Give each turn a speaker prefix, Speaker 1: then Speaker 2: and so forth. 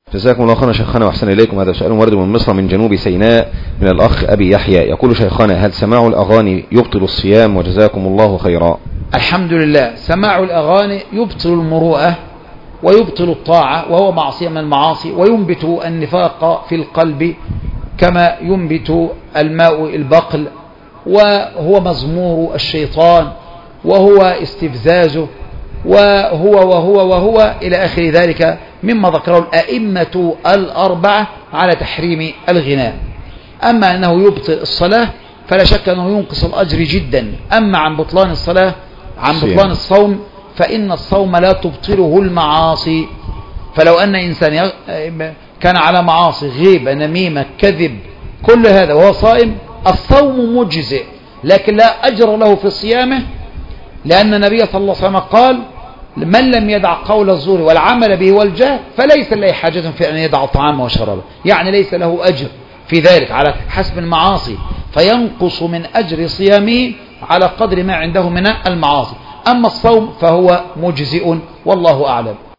Speaker 1: جزاكم الله خيرا شيخنا واحسن اليكم. هذا سؤال ورد من مصر من جنوب سيناء من الاخ ابي يحيى، يقول شيخنا هل سماع الاغاني يبطل الصيام؟ وجزاكم الله خيرا.
Speaker 2: الحمد لله. سماع الاغاني يبطل المروءة ويبطل الطاعة، وهو معصية من المعاصي، وينبت النفاق في القلب كما ينبت الماء البقل، وهو مزمور الشيطان، وهو استفزازه، وهو إلى آخر ذلك مما ذكره الأئمة الأربعة على تحريم الغناء. أما أنه يبطل الصلاة فلا شك أنه ينقص الأجر جدا. أما عن بطلان الصلاة، عن بطلان الصوم، فإن الصوم لا تبطله المعاصي. فلو أن إنسان كان على معاصي، غيبة، نميمة، كذب، كل هذا وهو صائم، الصوم مجزئ، لكن لا أجر له في صيامه، لأن النبي صلى الله عليه وسلم قال: من لم يدع قول الزور والعمل به والجهل فليس له حاجة في أن يدع طعامه وشرابه، يعني ليس له أجر في ذلك على حسب المعاصي، فينقص من أجر صيامه على قدر ما عنده من المعاصي. أما الصوم فهو مجزئ، والله أعلم.